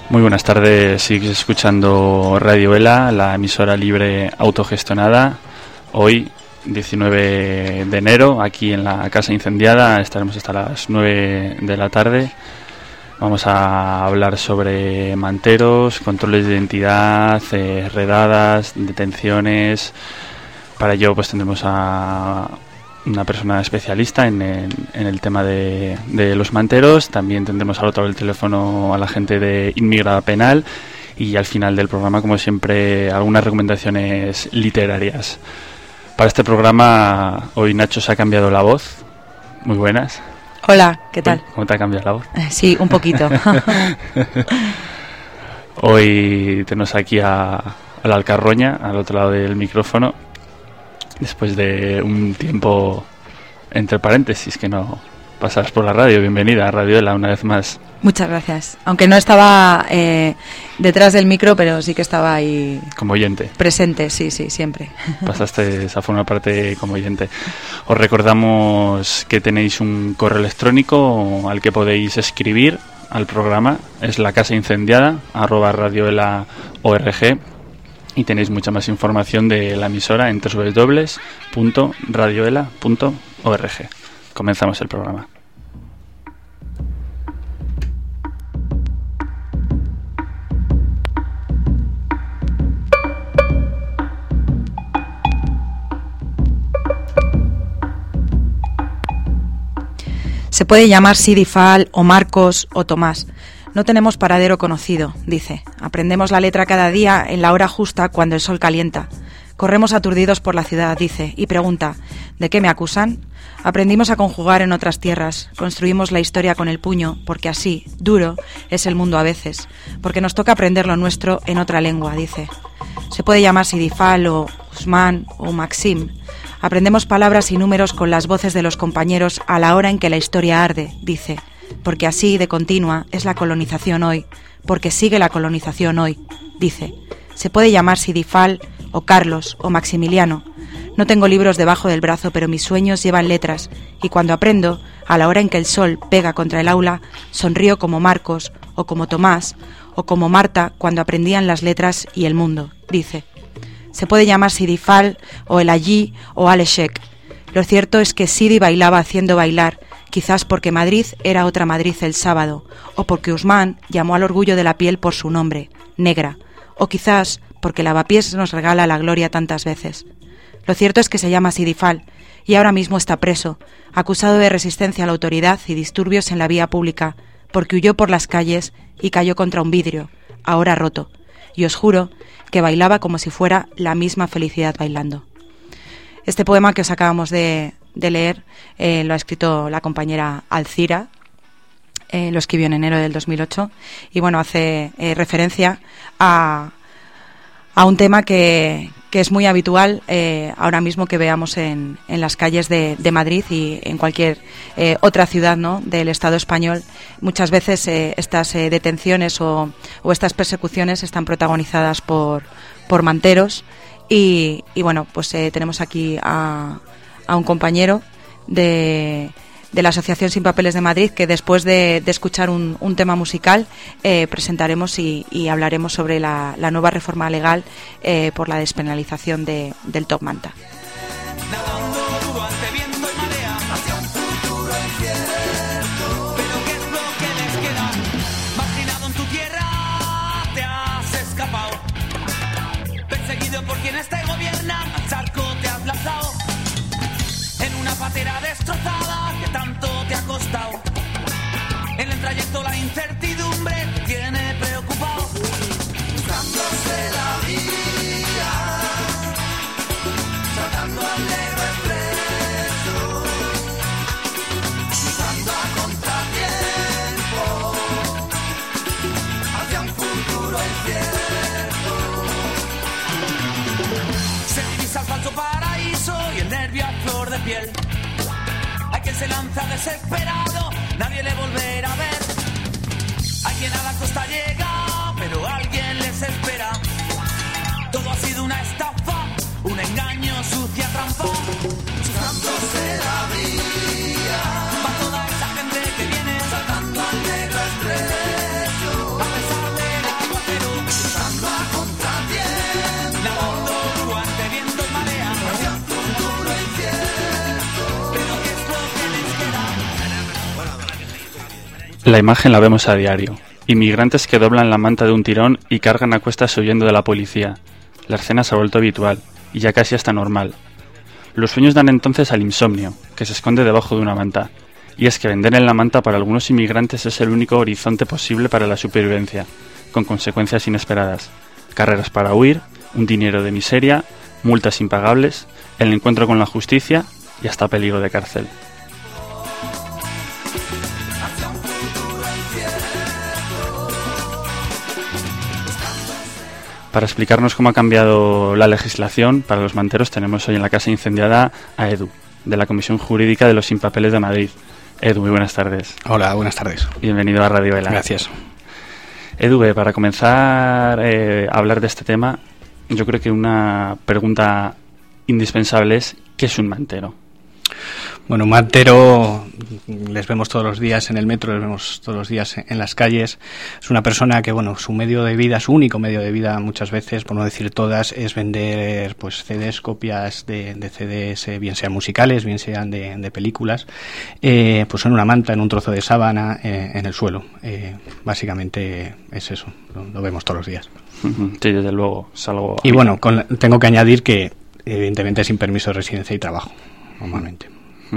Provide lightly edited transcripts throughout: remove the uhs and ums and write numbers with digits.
Muy buenas tardes, sigues escuchando Radio Ela, la emisora libre autogestionada. Hoy, 19 de enero, aquí en la Casa Incendiada, estaremos hasta las 9 de la tarde. Vamos a hablar sobre manteros, controles de identidad, redadas, detenciones. Para ello pues tendremos a una persona especialista en el tema de los manteros. También tendremos al otro lado del teléfono a la gente de Inmigrada Penal y al final del programa, como siempre, algunas recomendaciones literarias. Para este programa hoy Nacho se ha cambiado la voz. Muy buenas. Hola, ¿qué tal? ¿Cómo te ha cambiado la voz? Sí, un poquito. Hoy tenemos aquí a la Alcarroña, al otro lado del micrófono, después de un tiempo entre paréntesis que no pasas por la radio. Bienvenida a Radio Ela una vez más. Muchas gracias. Aunque no estaba detrás del micro, pero sí que estaba ahí. Como oyente. Presente, sí, siempre. Pasaste a formar parte como oyente. Os recordamos que tenéis un correo electrónico al que podéis escribir al programa. Es lacasaincendiada@radioela.org. Y tenéis mucha más información de la emisora en www.radioela.org. Comenzamos el programa. Se puede llamar Sidifal o Marcos o Tomás. No tenemos paradero conocido, dice. Aprendemos la letra cada día en la hora justa cuando el sol calienta. Corremos aturdidos por la ciudad, dice, y pregunta, ¿de qué me acusan? Aprendimos a conjugar en otras tierras. Construimos la historia con el puño, porque así, duro, es el mundo a veces. Porque nos toca aprender lo nuestro en otra lengua, dice. Se puede llamar Sidifal o Usman o Maxim. Aprendemos palabras y números con las voces de los compañeros a la hora en que la historia arde, dice. Porque así, de continua, es la colonización hoy, porque sigue la colonización hoy, dice. Se puede llamar Sidifal, o Carlos, o Maximiliano. No tengo libros debajo del brazo, pero mis sueños llevan letras, y cuando aprendo, a la hora en que el sol pega contra el aula, sonrío como Marcos, o como Tomás, o como Marta, cuando aprendían las letras y el mundo, dice. Se puede llamar Sidifal, o el Allí, o Aleshek. Lo cierto es que Sidi bailaba haciendo bailar, quizás porque Madrid era otra Madrid el sábado, o porque Usman llamó al orgullo de la piel por su nombre, negra, o quizás porque Lavapiés nos regala la gloria tantas veces. Lo cierto es que se llama Sidifal, y ahora mismo está preso, acusado de resistencia a la autoridad y disturbios en la vía pública, porque huyó por las calles y cayó contra un vidrio, ahora roto, y os juro que bailaba como si fuera la misma felicidad bailando. Este poema que os acabamos de leer lo ha escrito la compañera Alcira, lo escribió en enero del 2008 y bueno, hace referencia a un tema que es muy habitual ahora mismo que veamos en las calles de Madrid y en cualquier otra ciudad, ¿no?, del Estado español. Muchas veces estas detenciones o estas persecuciones están protagonizadas por manteros y bueno, pues tenemos aquí a un compañero de la Asociación Sin Papeles de Madrid, que después de escuchar un tema musical presentaremos y hablaremos sobre la nueva reforma legal por la despenalización del top manta. Patera destrozada que tanto te ha costado. En el trayecto la incertidumbre te tiene preocupado. Buscándose la vida, tratando al negro expreso, buscando a contratiempo hacia un futuro incierto. Se divisa el falso paraíso y el nervio a flor de piel. Hay quien se lanza desesperado, nadie le volverá a ver. Hay quien a la costa llega, pero alguien les espera. Todo ha sido una estafa, un engaño, sucia trampa. Buscándose la vida, para toda esa gente que viene saltando al negro estrecho. A pesar de La imagen la vemos a diario. Inmigrantes que doblan la manta de un tirón y cargan a cuestas huyendo de la policía. La escena se ha vuelto habitual, y ya casi hasta normal. Los sueños dan entonces al insomnio, que se esconde debajo de una manta. Y es que vender en la manta para algunos inmigrantes es el único horizonte posible para la supervivencia, con consecuencias inesperadas. Carreras para huir, un dinero de miseria, multas impagables, el encuentro con la justicia y hasta peligro de cárcel. Para explicarnos cómo ha cambiado la legislación para los manteros tenemos hoy en la casa incendiada a Edu, de la Comisión Jurídica de los Sin Papeles de Madrid. Edu, muy buenas tardes. Hola, buenas tardes. Bienvenido a Radio Vela. Gracias. Edu, para comenzar a hablar de este tema, yo creo que una pregunta indispensable es ¿qué es un mantero? Bueno, un mantero, les vemos todos los días en el metro, les vemos todos los días en las calles. Es una persona que, bueno, su medio de vida, su único medio de vida muchas veces, por no decir todas, es vender pues CDs, copias de CDs, bien sean musicales, bien sean de películas, pues en una manta, en un trozo de sábana, en el suelo. Básicamente es eso, lo vemos todos los días. Sí, desde luego, es algo... Y bueno, tengo que añadir que evidentemente sin permiso de residencia y trabajo, normalmente.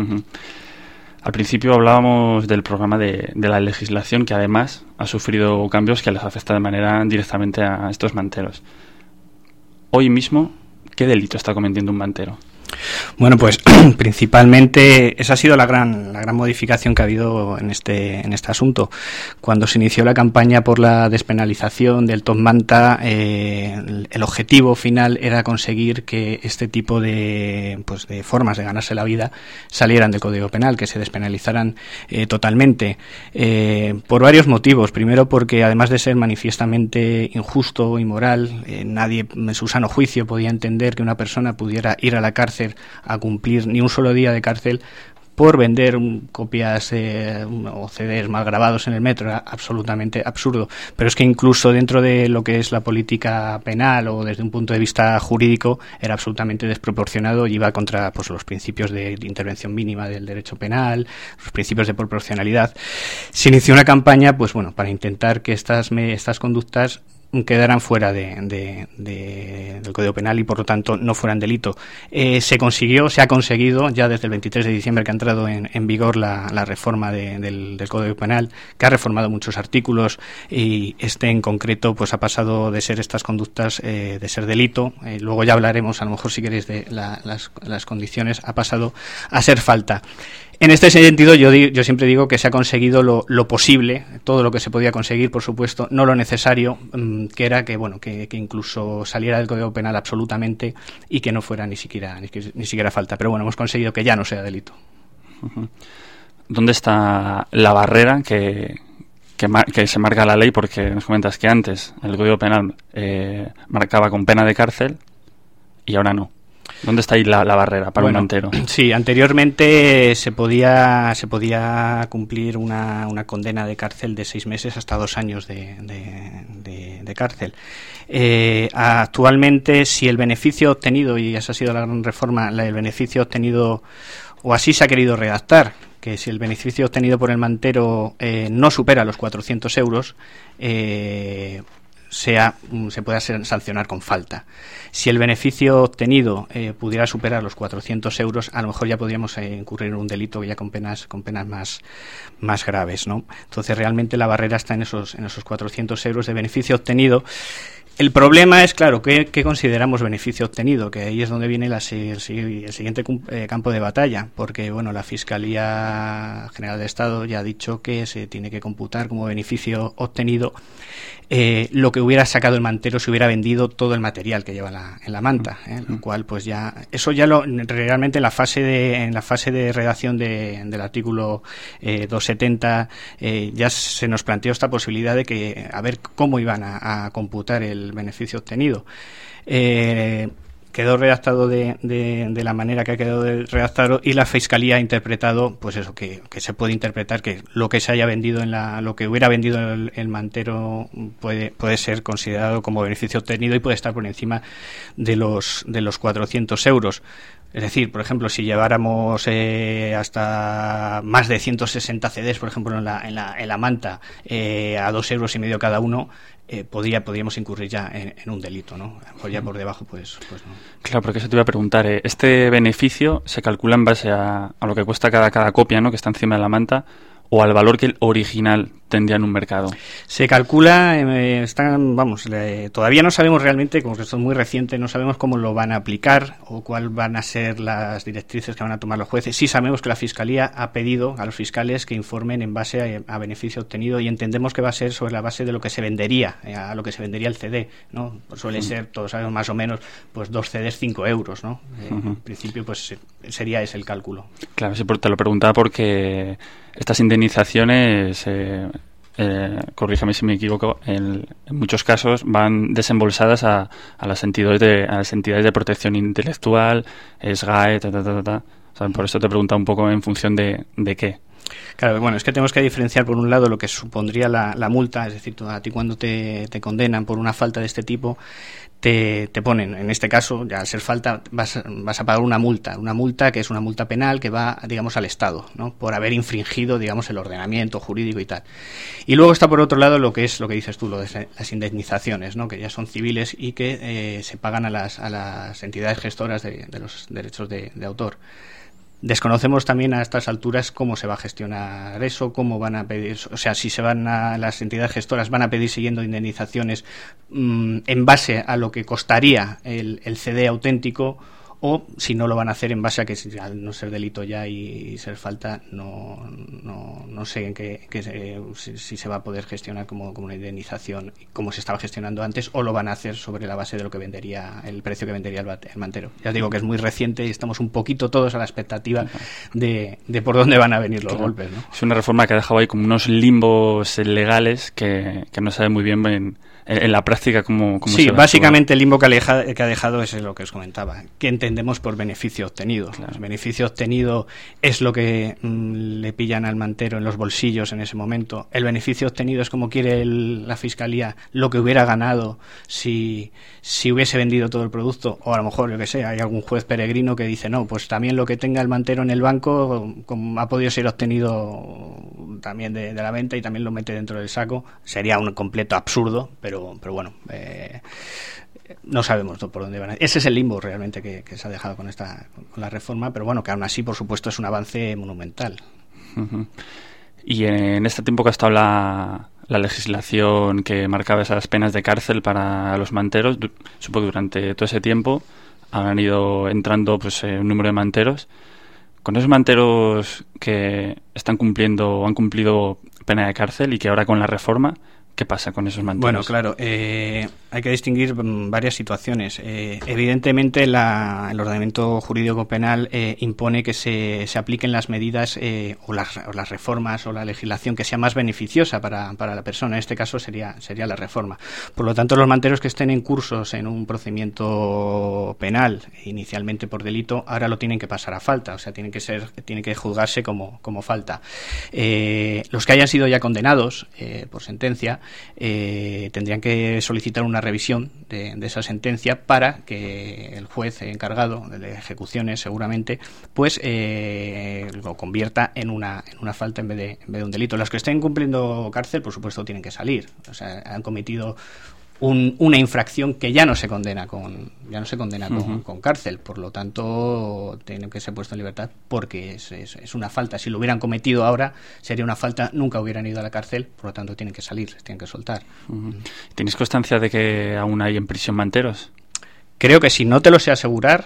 Al principio hablábamos del programa de la legislación que además ha sufrido cambios que les afecta de manera directamente a estos manteros. Hoy mismo, ¿qué delito está cometiendo un mantero? Bueno, pues principalmente esa ha sido la gran modificación que ha habido en este asunto. Cuando se inició la campaña por la despenalización del top manta, el objetivo final era conseguir que este tipo de formas de ganarse la vida salieran del Código Penal, que se despenalizaran totalmente, por varios motivos. Primero, porque además de ser manifiestamente injusto, inmoral, nadie en su sano juicio podía entender que una persona pudiera ir a la cárcel a cumplir ni un solo día de cárcel por vender copias o CDs mal grabados en el metro. Era absolutamente absurdo. Pero es que incluso dentro de lo que es la política penal o desde un punto de vista jurídico era absolutamente desproporcionado y iba contra los principios de intervención mínima del derecho penal, los principios de proporcionalidad. Se inició una campaña para intentar que estas conductas quedaran fuera del Código Penal y por lo tanto no fueran delito. Se ha conseguido ya desde el 23 de diciembre que ha entrado en vigor la reforma del Código Penal, que ha reformado muchos artículos y en concreto ha pasado de ser estas conductas de ser delito, luego ya hablaremos a lo mejor si queréis de las condiciones, ha pasado a ser falta. En este sentido, yo siempre digo que se ha conseguido lo posible, todo lo que se podía conseguir, por supuesto, no lo necesario, que era que incluso saliera del Código Penal absolutamente y que no fuera ni siquiera falta. Pero bueno, hemos conseguido que ya no sea delito. ¿Dónde está la barrera que se marca la ley? Porque nos comentas que antes el Código Penal marcaba con pena de cárcel y ahora no. ¿Dónde está ahí la barrera para un mantero? Sí, anteriormente se podía cumplir una condena de cárcel de 6 meses hasta 2 años de cárcel. Actualmente, si el beneficio obtenido, y esa ha sido la gran reforma, el beneficio obtenido, o así se ha querido redactar, que si el beneficio obtenido por el mantero no supera los 400 euros, se pueda sancionar con falta. Si el beneficio obtenido pudiera superar los 400 euros, a lo mejor ya podríamos incurrir en un delito ya con penas más graves, ¿no? Entonces realmente la barrera está en esos 400 euros de beneficio obtenido. El problema es, claro, ¿qué consideramos beneficio obtenido? Que ahí es donde viene el siguiente campo de batalla, porque la Fiscalía General de Estado ya ha dicho que se tiene que computar como beneficio obtenido lo que hubiera sacado el mantero si hubiera vendido todo el material que lleva en la manta, lo cual realmente en la fase de redacción del artículo 270 ya se nos planteó esta posibilidad de que a ver cómo iban a computar el beneficio obtenido. Quedó redactado de la manera que ha quedado redactado y la Fiscalía ha interpretado, que se puede interpretar que lo que se haya vendido lo que hubiera vendido el mantero puede ser considerado como beneficio obtenido y puede estar por encima de los 400 euros. Es decir, por ejemplo, si lleváramos hasta más de 160 CDs, por ejemplo, en la manta, a 2,5 euros cada uno, podríamos incurrir ya en un delito, ¿no? Pues ya por debajo, pues no. Claro, porque eso te iba a preguntar. ¿Este beneficio se calcula en base a lo que cuesta cada copia, ¿no?, que está encima de la manta, o al valor que el original tendría en un mercado? Se calcula, todavía no sabemos realmente, como que esto es muy reciente, no sabemos cómo lo van a aplicar o cuáles van a ser las directrices que van a tomar los jueces. Sí sabemos que la Fiscalía ha pedido a los fiscales que informen en base a beneficio obtenido, y entendemos que va a ser sobre la base de lo que se vendería, a lo que se vendería el CD, ¿no? Pues suele ser, todos sabemos más o menos, pues 2 CDs 5 euros, ¿no? En principio, pues sería ese el cálculo. Claro, sí, te lo preguntaba porque estas indemnizaciones, corrígeme si me equivoco, en muchos casos van desembolsadas a las entidades de protección intelectual, SGAE, O sea, por eso te preguntaba un poco en función de qué. Claro, bueno, es que tenemos que diferenciar por un lado lo que supondría la multa, es decir, a ti cuando te condenan por una falta de este tipo, te ponen, en este caso, ya al ser falta, vas a pagar una multa que es una multa penal que va, digamos, al Estado, ¿no?, por haber infringido, digamos, el ordenamiento jurídico y tal. Y luego está por otro lado lo que dices tú, lo de las indemnizaciones, ¿no?, que ya son civiles y que se pagan a las entidades gestoras de los derechos de autor. Desconocemos también a estas alturas cómo se va a gestionar eso, cómo van a pedir, o sea, si se van a las entidades gestoras, van a pedir siguiendo indemnizaciones en base a lo que costaría el CD auténtico, o si no lo van a hacer en base a que, al no ser delito ya y ser falta, no sé en si se va a poder gestionar como una indemnización como se estaba gestionando antes, o lo van a hacer sobre la base de lo que vendería, el precio que vendería el mantero. Ya os digo que es muy reciente y estamos un poquito todos a la expectativa de por dónde van a venir los golpes, ¿no? Es una reforma que ha dejado ahí como unos limbos legales que no sabe muy bien en la práctica cómo sí, se va básicamente el limbo que ha dejado es lo que os comentaba. ¿Qué entendemos por beneficio obtenido? Claro. El beneficio obtenido es lo que le pillan al mantero en los bolsillos en ese momento. El beneficio obtenido es como quiere la Fiscalía lo que hubiera ganado si hubiese vendido todo el producto, o a lo mejor, yo que sé, hay algún juez peregrino que dice, no, pues también lo que tenga el mantero en el banco ha podido ser obtenido también de la venta, y también lo mete dentro del saco. Sería un completo absurdo, pero bueno, no sabemos por dónde van. Ese es el limbo realmente que se ha dejado con la reforma, pero bueno, que aún así, por supuesto, es un avance monumental. Uh-huh. Y en este tiempo que ha estado la legislación que marcaba esas penas de cárcel para los manteros, supongo que durante todo ese tiempo han ido entrando pues un número de manteros. Con esos manteros que están cumpliendo o han cumplido pena de cárcel y que ahora con la reforma, ¿qué pasa con esos manteros? Bueno, claro, hay que distinguir varias situaciones. Evidentemente, el ordenamiento jurídico penal impone que se apliquen las medidas o las reformas o la legislación que sea más beneficiosa para la persona. En este caso sería la reforma. Por lo tanto, los manteros que estén en cursos en un procedimiento penal, inicialmente por delito, ahora lo tienen que pasar a falta. O sea, tiene que juzgarse como falta. Los que hayan sido ya condenados por sentencia, tendrían que solicitar una revisión de esa sentencia para que el juez encargado de ejecuciones, seguramente, pues lo convierta en una falta en vez de un delito. Los que estén cumpliendo cárcel, por supuesto, tienen que salir. O sea, han cometido una infracción que ya no se condena con cárcel, por lo tanto tienen que ser puestos en libertad porque es una falta. Si lo hubieran cometido ahora sería una falta, nunca hubieran ido a la cárcel, por lo tanto tienen que salir, tienen que soltar. ¿Tienes constancia de que aún hay en prisión manteros? Creo que sí, no te lo sé asegurar,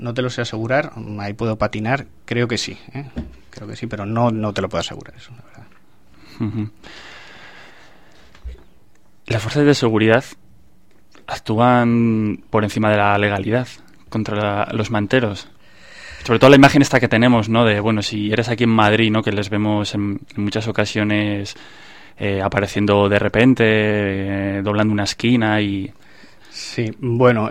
ahí puedo patinar, creo que sí, pero no te lo puedo asegurar, eso, la verdad. Uh-huh. Las fuerzas de seguridad actúan por encima de la legalidad contra los manteros. Sobre todo la imagen esta que tenemos, ¿no? De, bueno, si eres aquí en Madrid, ¿no? Que les vemos en muchas ocasiones apareciendo de repente, doblando una esquina y... Sí, bueno,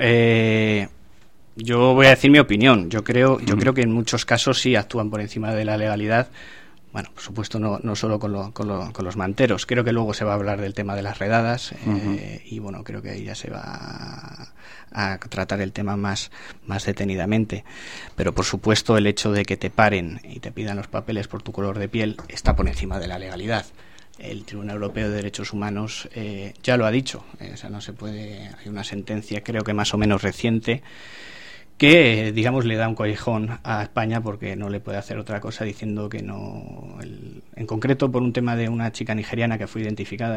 yo voy a decir mi opinión. Yo creo que en muchos casos sí actúan por encima de la legalidad, Bueno, por supuesto, no solo con los manteros. Creo que luego se va a hablar del tema de las redadas y bueno, creo que ahí ya se va a tratar el tema más detenidamente. Pero por supuesto, el hecho de que te paren y te pidan los papeles por tu color de piel está por encima de la legalidad. El Tribunal Europeo de Derechos Humanos ya lo ha dicho. O sea, no se puede. Hay una sentencia, creo que más o menos reciente, que, digamos, le da un collejón a España porque no le puede hacer otra cosa, diciendo que no... en concreto por un tema de una chica nigeriana que fue identificada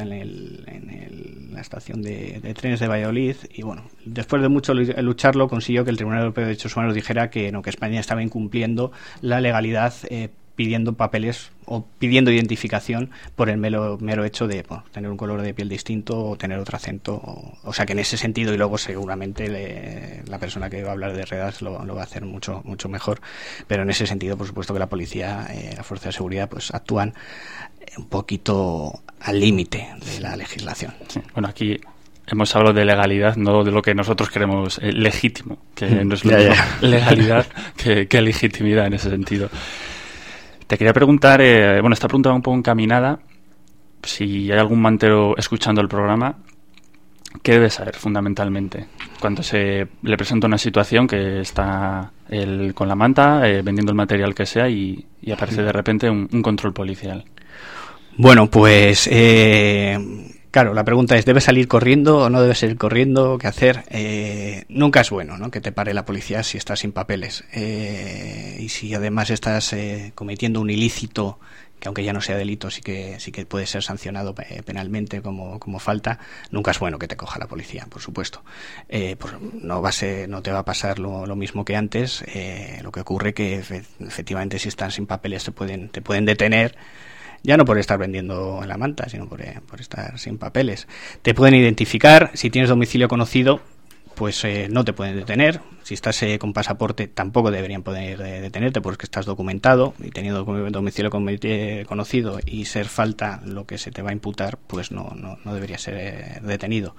en la estación de trenes de Valladolid, y bueno, después de mucho lucharlo, consiguió que el Tribunal Europeo de Derechos Humanos dijera que no, que España estaba incumpliendo la legalidad pidiendo papeles o pidiendo identificación por el mero hecho de tener un color de piel distinto o tener otro acento. O sea que en ese sentido, y luego seguramente la persona que va a hablar de redadas lo va a hacer mucho mejor, pero en ese sentido, por supuesto que la policía, la fuerza de seguridad, pues actúan un poquito al límite de la legislación. Sí. Bueno, aquí hemos hablado de legalidad, no de lo que nosotros creemos legítimo, que no es lo mismo legalidad que legitimidad en ese sentido. Te quería preguntar, esta pregunta va un poco encaminada, si hay algún mantero escuchando el programa, ¿qué debe saber fundamentalmente cuando se le presenta una situación que está él con la manta vendiendo el material que sea y aparece de repente un control policial? Bueno, pues claro, la pregunta es, ¿debe salir corriendo o no debe salir corriendo? ¿Qué hacer? Nunca es bueno, ¿no?, que te pare la policía si estás sin papeles. Y si además estás cometiendo un ilícito, que aunque ya no sea delito, sí que puede ser sancionado penalmente como falta, nunca es bueno que te coja la policía, por supuesto. Pues no te va a pasar lo mismo que antes. Lo que ocurre que efectivamente si estás sin papeles te pueden detener, ya no por estar vendiendo en la manta, sino por estar sin papeles. Te pueden identificar. Si tienes domicilio conocido, pues no te pueden detener. Si estás con pasaporte, tampoco deberían poder detenerte porque estás documentado, y teniendo domicilio conocido y ser falta lo que se te va a imputar, pues no debería ser detenido.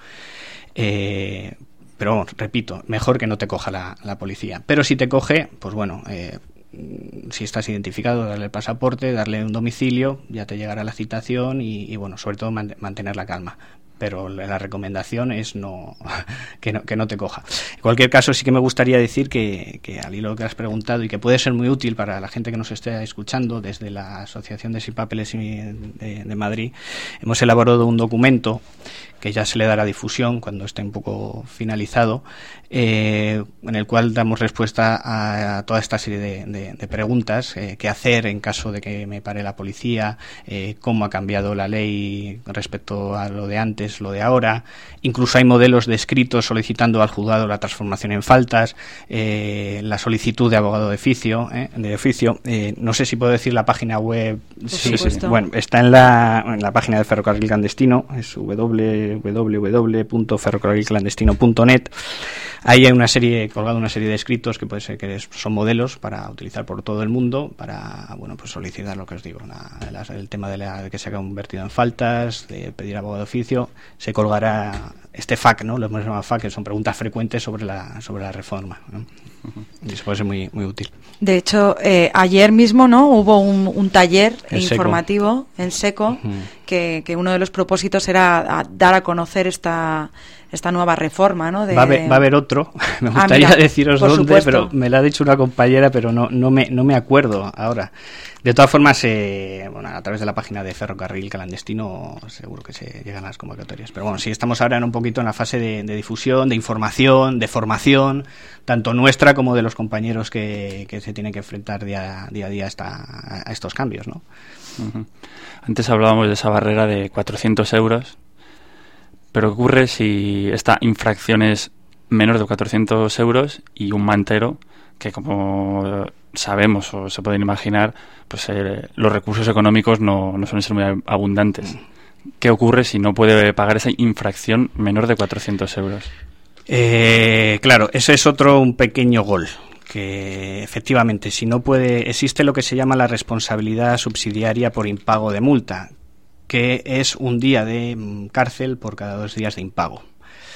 Pero repito, mejor que no te coja la policía. Pero si te coge, pues bueno, si estás identificado, darle el pasaporte, darle un domicilio, ya te llegará la citación y bueno, sobre todo mantener la calma. Pero la recomendación es que no te coja. En cualquier caso, sí que me gustaría decir que al hilo que has preguntado, y que puede ser muy útil para la gente que nos esté escuchando, desde la Asociación de Sin Papeles de Madrid, hemos elaborado un documento que ya se le dará difusión cuando esté un poco finalizado, en el cual damos respuesta a toda esta serie de preguntas, qué hacer en caso de que me pare la policía, cómo ha cambiado la ley respecto a lo de antes, lo de ahora. Incluso hay modelos descritos solicitando al juzgado la transformación en faltas, la solicitud de abogado de oficio. No sé si puedo decir la página web. Sí. Bueno, está en la página del Ferrocarril Clandestino, es www.ferrocarrilclandestino.net. Ahí hay una serie de escritos que puede ser que son modelos para utilizar por todo el mundo para, pues solicitar lo que os digo, el tema de que se ha convertido en faltas, de pedir abogado de oficio. Se colgará este FAQ, ¿no? Lo hemos llamado FAQ, que son preguntas frecuentes sobre la reforma, ¿no? Y eso puede ser muy, muy útil. De hecho, ayer mismo, ¿no?, hubo un taller informativo en SECO, que uno de los propósitos era dar a conocer esta nueva reforma, ¿no? Va a haber otro, me gustaría deciros dónde, supuesto. Pero me lo ha dicho una compañera, pero no me acuerdo ahora. De todas formas, a través de la página de Ferrocarril Clandestino seguro que se llegan las convocatorias. Pero bueno, sí, estamos ahora un poquito en la fase de difusión, de información, de formación, tanto nuestra como de los compañeros que se tienen que enfrentar día a día a estos cambios, ¿no? Uh-huh. Antes hablábamos de esa barrera de 400 euros, pero ¿qué ocurre si esta infracción es menor de 400 euros y un mantero que, como sabemos o se pueden imaginar, pues los recursos económicos no suelen ser muy abundantes? ¿Qué ocurre si no puede pagar esa infracción menor de 400 euros? Claro, ese es un pequeño gol. Que efectivamente, si no puede, existe lo que se llama la responsabilidad subsidiaria por impago de multa, que es un día de cárcel por cada 2 días de impago.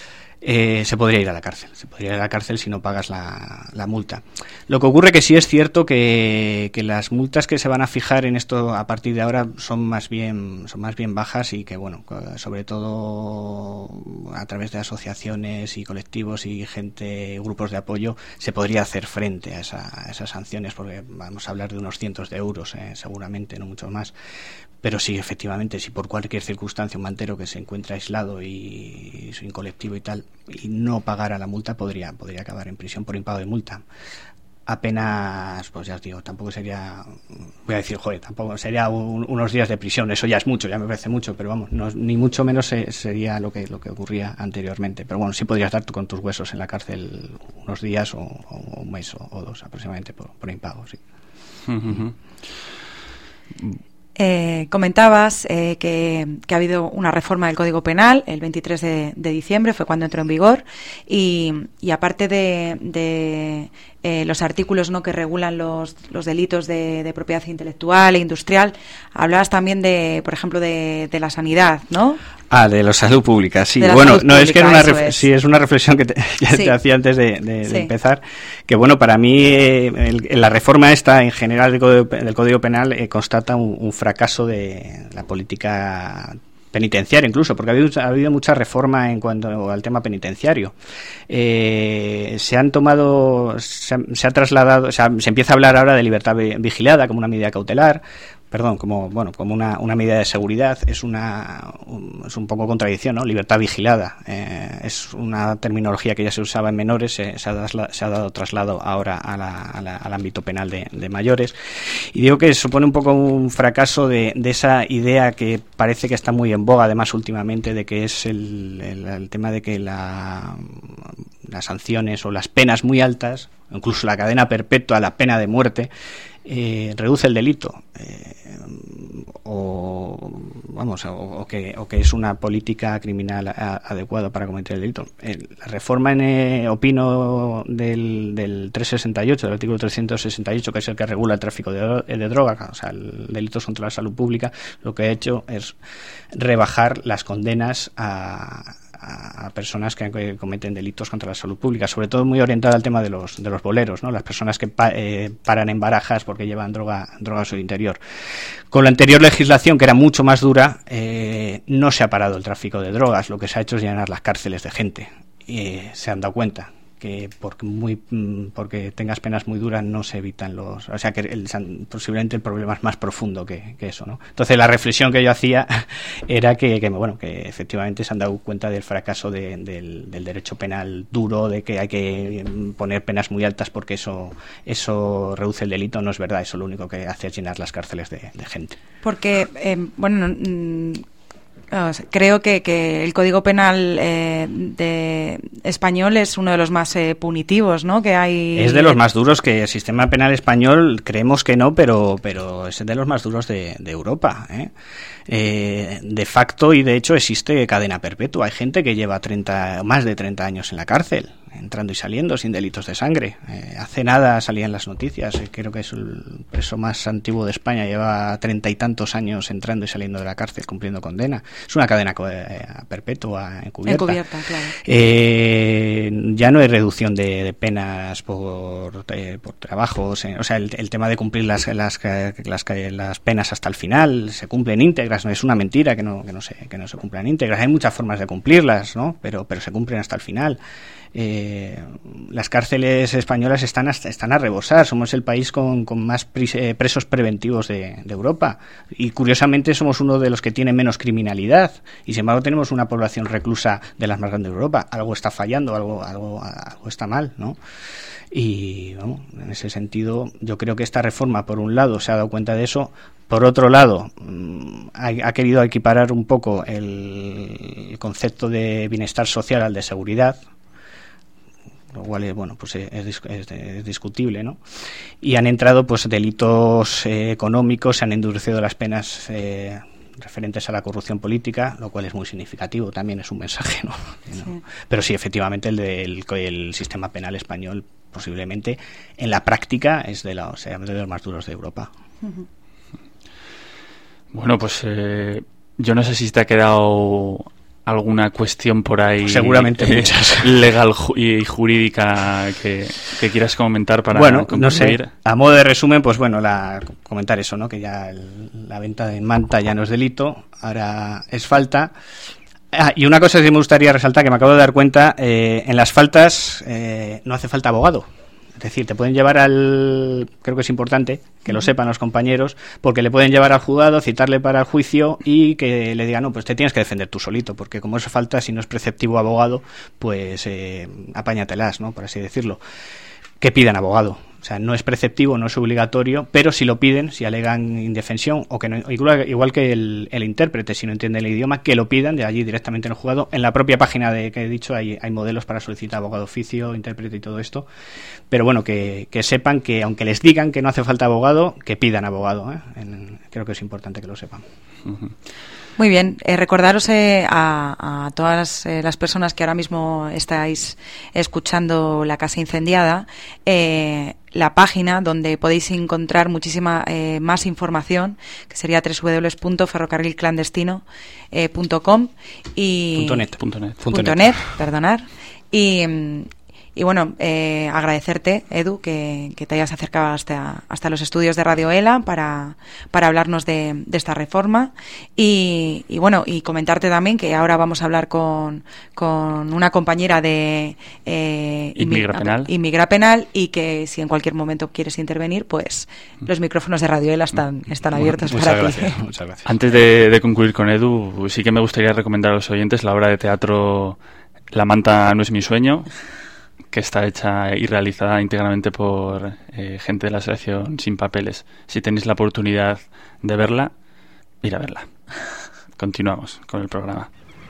se podría ir a la cárcel. Se podría ir a la cárcel si no pagas la multa. Lo que ocurre que sí es cierto que las multas que se van a fijar en esto a partir de ahora son más bien bajas, y que, bueno, sobre todo a través de asociaciones y colectivos y grupos de apoyo, se podría hacer frente a esas sanciones, porque vamos a hablar de unos cientos de euros, seguramente, no mucho más. Pero sí, efectivamente, si por cualquier circunstancia un mantero que se encuentra aislado y sin colectivo y tal, y no pagara la multa, podría acabar en prisión por impago de multa. Apenas, pues ya os digo, tampoco sería, voy a decir, tampoco sería unos días de prisión, eso ya es mucho, ya me parece mucho, pero vamos, ni mucho menos sería lo que ocurría anteriormente. Pero bueno, sí podrías dar con tus huesos en la cárcel unos días o un mes o dos aproximadamente por impago, sí. Uh-huh. Comentabas que ha habido una reforma del Código Penal el 23 de diciembre, fue cuando entró en vigor, y aparte de los artículos, ¿no?, que regulan los delitos de propiedad intelectual e industrial, hablabas también por ejemplo, de la sanidad, ¿no? De la salud pública, sí. Bueno, no, es que es una reflexión que te hacía antes de empezar, que bueno, para mí la reforma esta en general del Código Penal constata un fracaso de la política penitenciaria, incluso, porque ha habido mucha reforma en cuanto al tema penitenciario. Se ha trasladado, se empieza a hablar ahora de libertad vigilada como una medida cautelar, como una medida de seguridad. Es un poco contradicción, ¿no? Libertad vigilada es una terminología que ya se usaba en menores, se ha dado traslado ahora al ámbito penal de mayores, y digo que supone un poco un fracaso de esa idea que parece que está muy en boga además últimamente, de que es el tema de que las sanciones o las penas muy altas, incluso la cadena perpetua, la pena de muerte, reduce el delito, o que es una política criminal adecuada para cometer el delito. La reforma, opino, del 368, del artículo 368, que es el que regula el tráfico de drogas, o sea, el delito contra la salud pública, lo que ha hecho es rebajar las condenas a personas que cometen delitos contra la salud pública, sobre todo muy orientada al tema de los boleros, ¿no? Las personas que paran en barajas porque llevan droga a su interior. Con la anterior legislación, que era mucho más dura, no se ha parado el tráfico de drogas, lo que se ha hecho es llenar las cárceles de gente. Se han dado cuenta que porque tengas penas muy duras no se evitan o sea, que posiblemente el problema es más profundo que eso, ¿no? Entonces la reflexión que yo hacía era que efectivamente se han dado cuenta del fracaso del derecho penal duro, de que hay que poner penas muy altas porque eso reduce el delito. No es verdad, eso lo único que hace es llenar las cárceles de gente. Porque, creo que el Código Penal de español es uno de los más punitivos, ¿no?, que hay. Es de los más duros, que el sistema penal español creemos que no, pero es de los más duros de Europa, de facto, y de hecho existe cadena perpetua. Hay gente que lleva más de 30 años en la cárcel, entrando y saliendo sin delitos de sangre. Hace nada salían las noticias, creo que es el preso más antiguo de España, lleva 30 y tantos años entrando y saliendo de la cárcel cumpliendo condena. Es una cadena perpetua encubierta. Claro. Ya no hay reducción de penas por trabajos, o sea, el tema de cumplir las penas hasta el final, se cumplen íntegras, no es una mentira que no se cumplan íntegras. Hay muchas formas de cumplirlas, ¿no? Pero se cumplen hasta el final. Las cárceles españolas están a rebosar. Somos el país con más presos preventivos de Europa, y curiosamente somos uno de los que tiene menos criminalidad, y sin embargo tenemos una población reclusa de las más grandes de Europa. Algo está fallando, algo está mal, ¿no? Y en ese sentido yo creo que esta reforma, por un lado, se ha dado cuenta de eso. Por otro lado, ha querido equiparar un poco el concepto de bienestar social al de seguridad, lo cual es discutible, ¿no? Y han entrado delitos económicos, se han endurecido las penas referentes a la corrupción política, lo cual es muy significativo, también es un mensaje, ¿no? Sí. Pero sí, efectivamente el sistema penal español posiblemente en la práctica es de los más duros de Europa. Uh-huh. Bueno, pues yo no sé si te ha quedado alguna cuestión por ahí seguramente muchas legal y jurídica que quieras comentar para concluir. No sé, a modo de resumen, pues bueno, comentar eso, ¿no? Que ya la venta en manta ya no es delito, ahora es falta. Y una cosa que me gustaría resaltar, que me acabo de dar cuenta, en las faltas no hace falta abogado. Es decir, te pueden llevar creo que es importante que lo sepan los compañeros, porque le pueden llevar al juzgado, citarle para el juicio y que le digan, no, pues te tienes que defender tú solito, porque como eso falta, si no es preceptivo abogado, pues apáñatelas, ¿no? Por así decirlo. Que pidan abogado. O sea, no es preceptivo, no es obligatorio, pero si lo piden, si alegan indefensión, o que no, igual que el intérprete, si no entiende el idioma, que lo pidan de allí directamente en el juzgado. En la propia página que he dicho hay modelos para solicitar abogado oficio, intérprete y todo esto. Pero bueno, que sepan que aunque les digan que no hace falta abogado, que pidan abogado, ¿eh? Creo que es importante que lo sepan. Uh-huh. Muy bien, recordaros a todas las personas que ahora mismo estáis escuchando La Casa Incendiada, la página donde podéis encontrar muchísima más información, que sería www.ferrocarrilclandestino.com y .net, perdonar. Y bueno, agradecerte, Edu, que te hayas acercado hasta los estudios de Radio ELA para hablarnos de esta reforma y bueno, y comentarte también que ahora vamos a hablar con una compañera de Inmigra Penal, y que si en cualquier momento quieres intervenir, pues los micrófonos de Radio ELA están abiertos para ti. Muchas gracias. Antes de concluir con Edu, sí que me gustaría recomendar a los oyentes la obra de teatro La manta no es mi sueño, que está hecha y realizada íntegramente por gente de la Asociación Sin Papeles. Si tenéis la oportunidad de verla, ir a verla. Continuamos con el programa.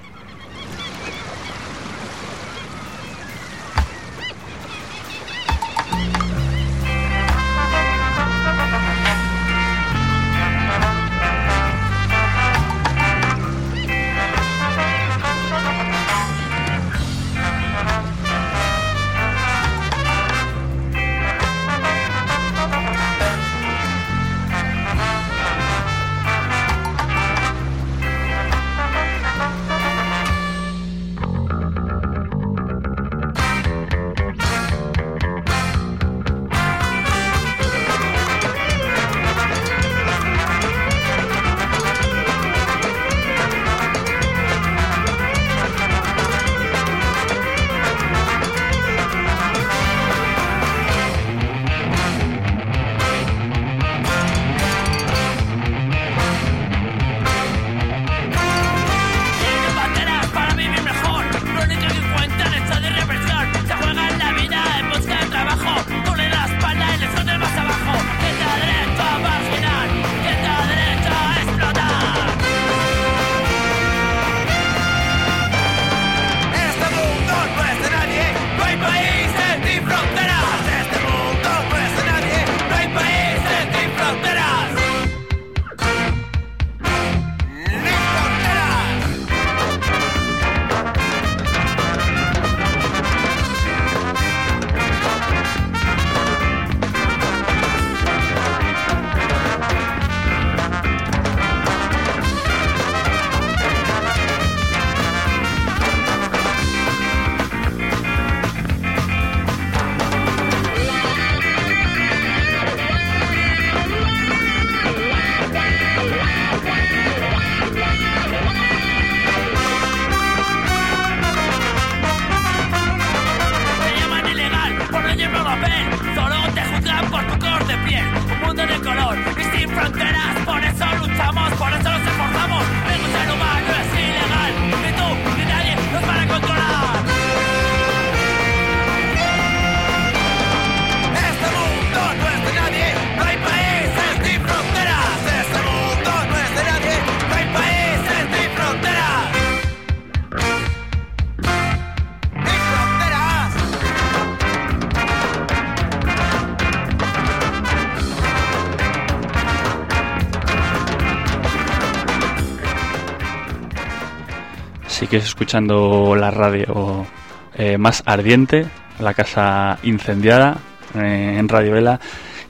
Sigues escuchando la radio más ardiente, La Casa Incendiada, en Radio ELA.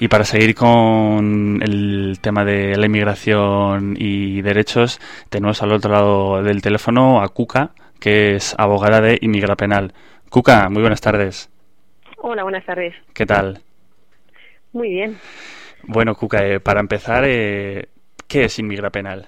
Y para seguir con el tema de la inmigración y derechos, tenemos al otro lado del teléfono a Cuca, que es abogada de Inmigrapenal. Cuca, muy buenas tardes. Hola, buenas tardes. ¿Qué tal? Muy bien. Bueno, Cuca, para empezar, ¿qué es Inmigrapenal?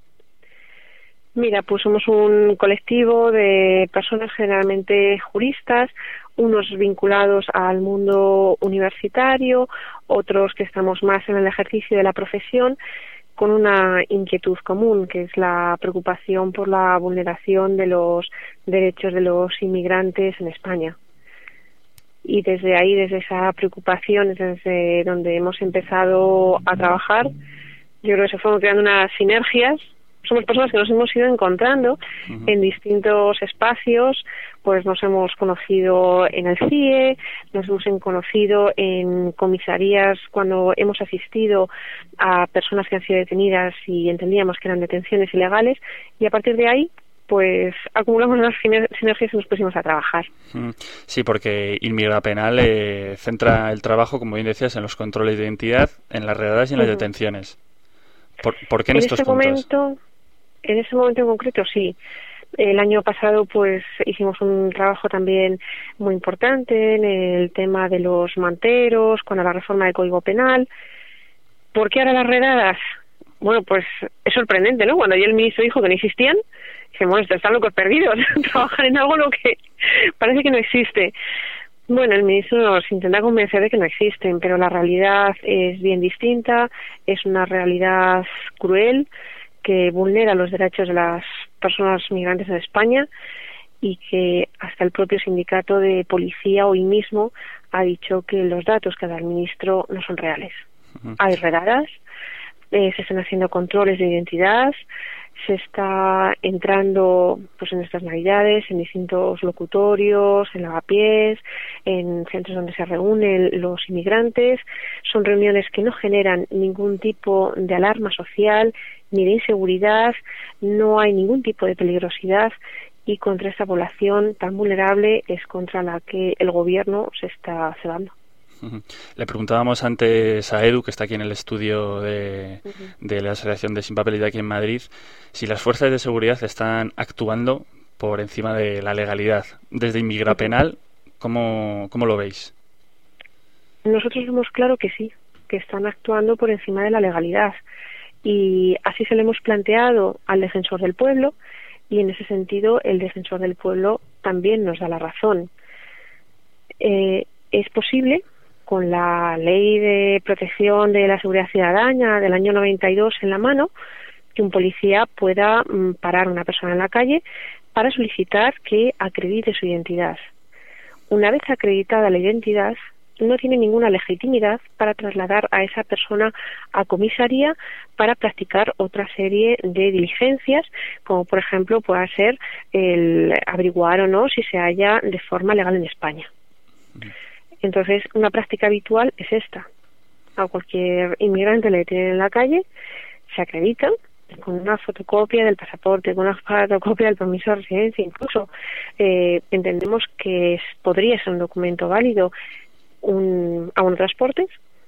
Mira, pues somos un colectivo de personas generalmente juristas, unos vinculados al mundo universitario, otros que estamos más en el ejercicio de la profesión, con una inquietud común, que es la preocupación por la vulneración de los derechos de los inmigrantes en España. Y desde ahí, desde esa preocupación, es desde donde hemos empezado a trabajar. Yo creo que se fueron creando unas sinergias. Somos personas que nos hemos ido encontrando en distintos espacios, pues nos hemos conocido en el CIE, nos hemos conocido en comisarías cuando hemos asistido a personas que han sido detenidas y entendíamos que eran detenciones ilegales, y a partir de ahí pues acumulamos unas sinergias y nos pusimos a trabajar. Sí, porque Inmigrapenal centra el trabajo, como bien decías, en los controles de identidad, en las redadas y en las detenciones. ¿Por qué en estos puntos? En ese momento en concreto, sí. El año pasado, pues, hicimos un trabajo también muy importante en el tema de los manteros, con la reforma del Código Penal. ¿Por qué ahora las redadas? Bueno, pues es sorprendente, ¿no? Cuando ayer el ministro dijo que no existían, dije, bueno, están locos perdidos, trabajar en algo lo que parece que no existe. Bueno, el ministro nos intenta convencer de que no existen, pero la realidad es bien distinta, es una realidad cruel, que vulnera los derechos de las personas migrantes en España y que hasta el propio sindicato de policía hoy mismo ha dicho que los datos que da el ministro no son reales. Hay redadas, se están haciendo controles de identidad, se está entrando pues en estas navidades en distintos locutorios, en lavapiés, en centros donde se reúnen los inmigrantes. Son reuniones que no generan ningún tipo de alarma social ni de inseguridad, no hay ningún tipo de peligrosidad, y contra esta población tan vulnerable es contra la que el gobierno se está cebando. Le preguntábamos antes a Edu, que está aquí en el estudio de la Asociación de Sin Papelidad aquí en Madrid, si las fuerzas de seguridad están actuando por encima de la legalidad. Desde Inmigrapenal, ¿cómo lo veis? Nosotros vemos claro que sí, que están actuando por encima de la legalidad. Y así se lo hemos planteado al Defensor del Pueblo, y en ese sentido el Defensor del Pueblo también nos da la razón. Es posible, con la Ley de Protección de la Seguridad Ciudadana del año 92 en la mano, que un policía pueda parar a una persona en la calle para solicitar que acredite su identidad. Una vez acreditada la identidad, no tiene ninguna legitimidad para trasladar a esa persona a comisaría para practicar otra serie de diligencias, como por ejemplo pueda ser el averiguar o no si se halla de forma legal en España. Entonces, una práctica habitual es esta. A cualquier inmigrante le detienen en la calle, se acreditan con una fotocopia del pasaporte, con una fotocopia del permiso de residencia, incluso entendemos que podría ser un documento válido, un transporte,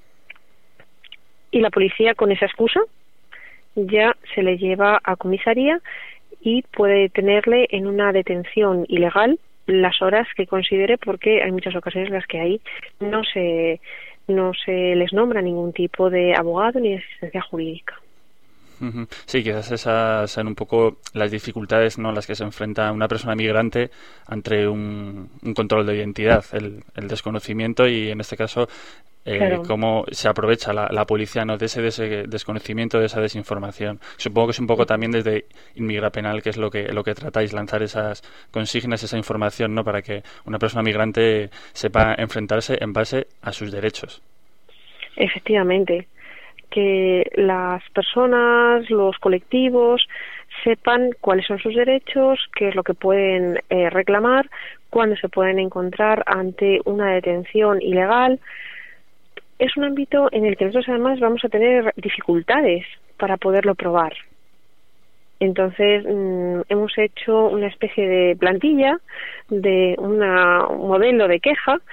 y la policía con esa excusa ya se le lleva a comisaría y puede detenerle en una detención ilegal las horas que considere, porque hay muchas ocasiones en las que ahí no se les nombra ningún tipo de abogado ni de asistencia jurídica. Sí, quizás esas sean un poco las dificultades, ¿no?, las que se enfrenta una persona migrante ante un control de identidad, el desconocimiento, y en este caso claro, cómo se aprovecha la policía, ¿no?, de ese desconocimiento, de esa desinformación. Supongo que es un poco también desde Inmigrapenal, que es lo que tratáis, lanzar esas consignas, esa información, ¿no?, para que una persona migrante sepa enfrentarse en base a sus derechos. Efectivamente, que las personas, los colectivos, sepan cuáles son sus derechos, qué es lo que pueden reclamar, cuándo se pueden encontrar ante una detención ilegal. Es un ámbito en el que nosotros además vamos a tener dificultades para poderlo probar. Entonces, hemos hecho una especie de plantilla, de un modelo de queja,